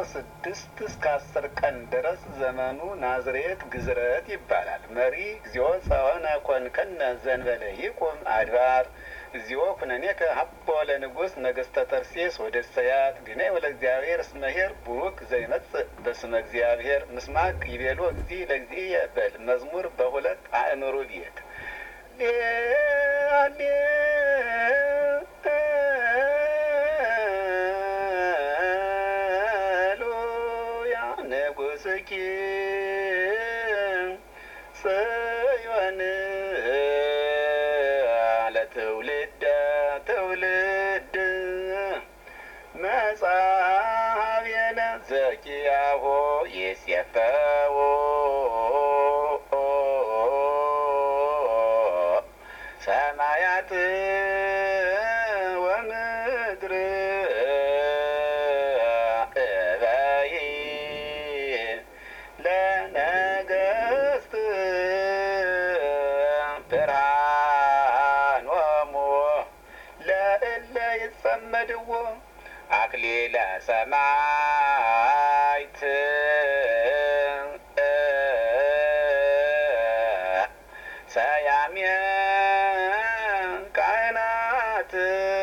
6 እስከ 10 ቀን ድረስ ዘመኑ ናዝሬት ግዝረት ይባላል። መሪ እግዚኦ ጸወነ ኮንከነ ዘንበለ ይቁም አድባር እግዚኦ ኩነኔከ ሀቦ ለንጉሥ ነገሥተ ተርሴስ ወደሰያት ግናይ ወለእግዚአብሔር እስመ ኄር ቡሩክ ዘይመጽእ በስመ እግዚአብሔር ምስማክ ይቤሎ እግዚ ለእግዚእ በል መዝሙር በሁለት አእምሮ ቤት ሃሌሉያ ንጉሥኪ ጽዮን ለትውልደ ትውልድ መጽሐቤነ ዘኪያሆ ይሴፈዎ ሰማያት ወምድር እበይ ለነገሥት ብርሃኖሙ ለእለ ይጸመድዎ አክሊለ ሰማዕት ሰያሜ ካህናት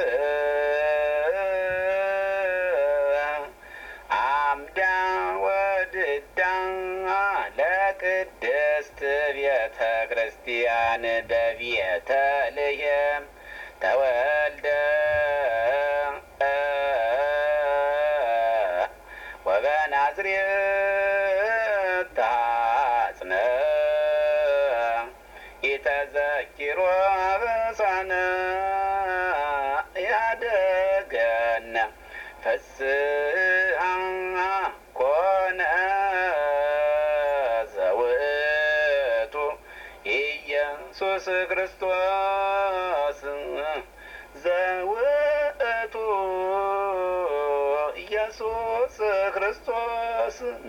አምዳ ወድዳ ለቅድስት ቤተ ክርስቲያን በቤተልሔም ተወልደ ወበናዝሬት ተሐጽነ ኢተዘኪሮ አበሳነ ያደገነ ፍስሐ ኮነ ዘውእቱ ኢየሱስ ክርስቶስ ዘውእቱ ኢየሱስ ክርስቶስ